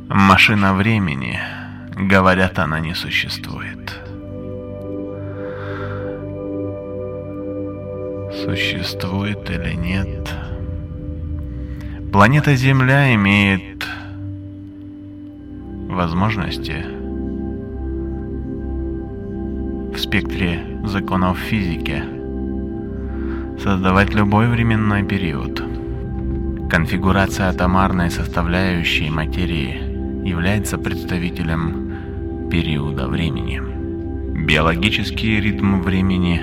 Машина времени, говорят, она не существует. Существует или нет? Планета Земля имеет возможности в спектре законов физики создавать любой временной период. Конфигурация атомарной составляющей материи является представителем периода времени. Биологический ритм времени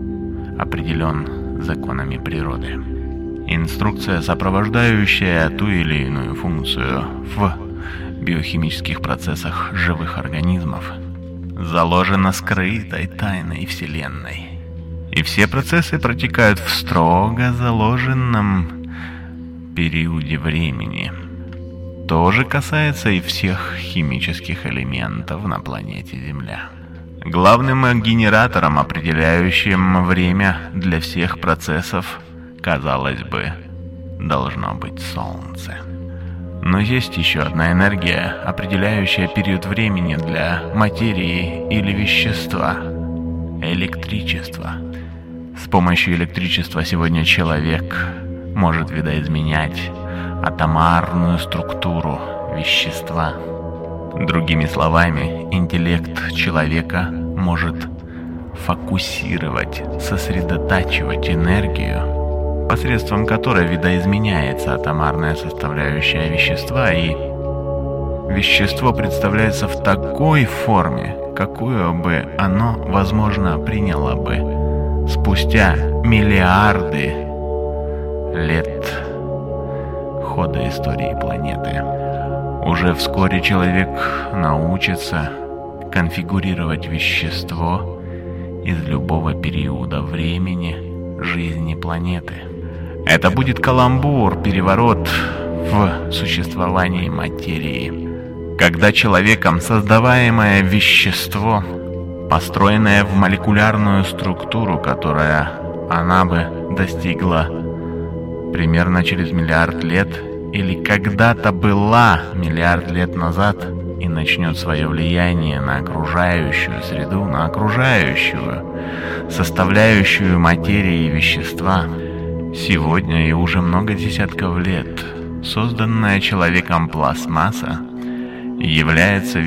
определен законами природы. Инструкция, сопровождающая ту или иную функцию в биохимических процессах живых организмов, заложена скрытой тайной Вселенной. И все процессы протекают в строго заложенном периоде времени. То же касается и всех химических элементов на планете Земля. Главным генератором, определяющим время для всех процессов, казалось бы, должно быть Солнце. Но есть еще одна энергия, определяющая период времени для материи или вещества – электричество. С помощью электричества сегодня человек может видоизменять атомарную структуру вещества. Другими словами, интеллект человека может фокусировать, сосредотачивать энергию, посредством которой видоизменяется атомарная составляющая вещества, и вещество представляется в такой форме, какую бы оно, возможно, приняло бы спустя миллиарды лет хода истории планеты. Уже вскоре человек научится конфигурировать вещество из любого периода времени жизни планеты. Это будет каламбур, переворот в существовании материи, когда человеком создаваемое вещество, построенное в молекулярную структуру, которая она бы достигла примерно через миллиард лет, или когда-то была миллиард лет назад, и начнет свое влияние на окружающую среду, на окружающую составляющую материи и вещества. Сегодня и уже много десятков лет созданная человеком пластмасса является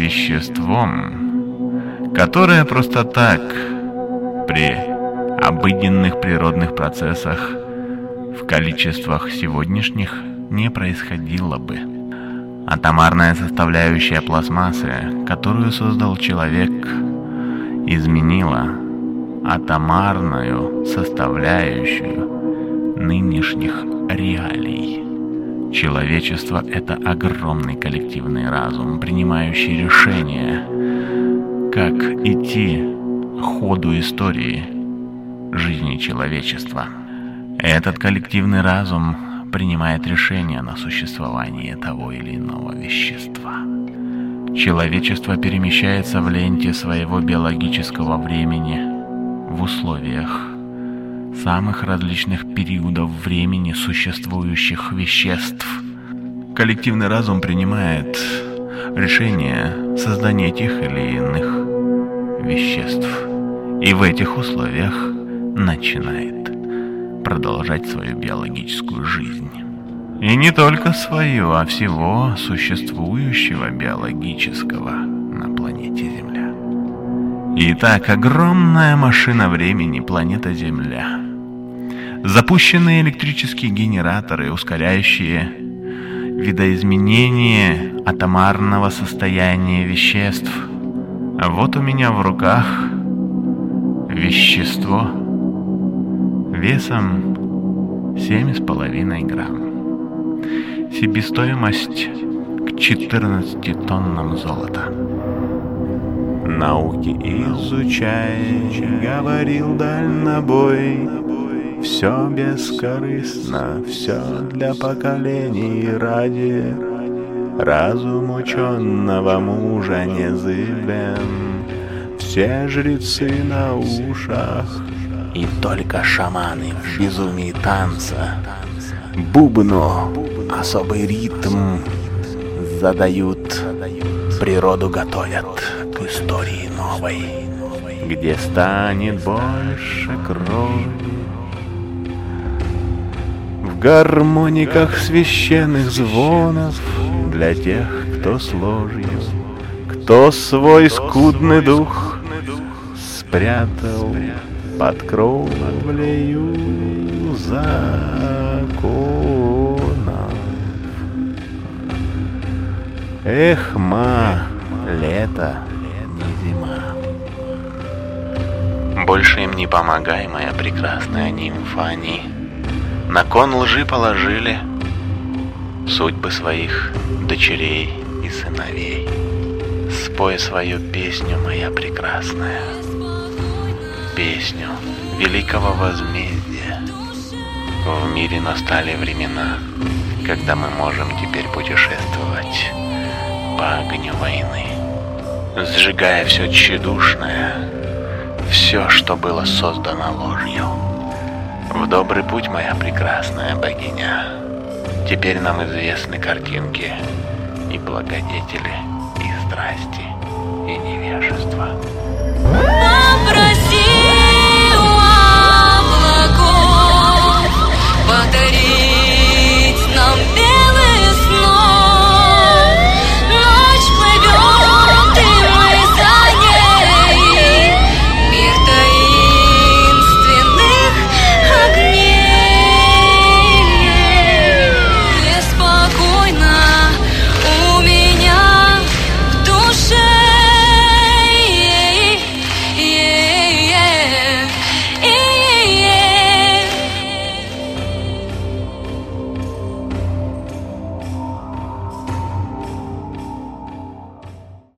веществом, которое просто так при обыденных природных процессах в количествах сегодняшних не происходило бы. Атомарная составляющая пластмассы, которую создал человек, изменила атомарную составляющую нынешних реалий. Человечество — это огромный коллективный разум, принимающий решения, как идти ходу истории жизни человечества. Этот коллективный разум принимает решение на существование того или иного вещества. Человечество перемещается в ленте своего биологического времени в условиях самых различных периодов времени существующих веществ. Коллективный разум принимает решение создания тех или иных веществ, и в этих условиях начинает продолжать свою биологическую жизнь. И не только свою, а всего существующего биологического на планете Земля. Итак, огромная машина времени, планета Земля. Запущенные электрические генераторы, ускоряющие видоизменение атомарного состояния веществ. А вот у меня в руках вещество весом 7,5 грамм. Себестоимость к 14 тоннам золота. Науки изучай, говорил дальнобой. Все бескорыстно, все для поколений ради. Разум ученого мужа незыблем. Все жрецы на ушах, и только шаманы в безумии танца. Бубну особый ритм задают, природу готовят к истории новой, где станет больше крови. В гармониках священных звонов для тех, кто с ложью, кто свой скудный дух спрятал под кровлею законов. Эх, ма, лето, не зима. Больше им не помогай, моя прекрасная нимфа, они на кон лжи положили судьбы своих дочерей и сыновей. Спой свою песню, моя прекрасная, песню великого возмездия. В мире настали времена, когда мы можем теперь путешествовать по огню войны, сжигая все тщедушное, все, что было создано ложью. В добрый путь, моя прекрасная богиня. Теперь нам известны картинки и благодетели, и страсти, и невежества.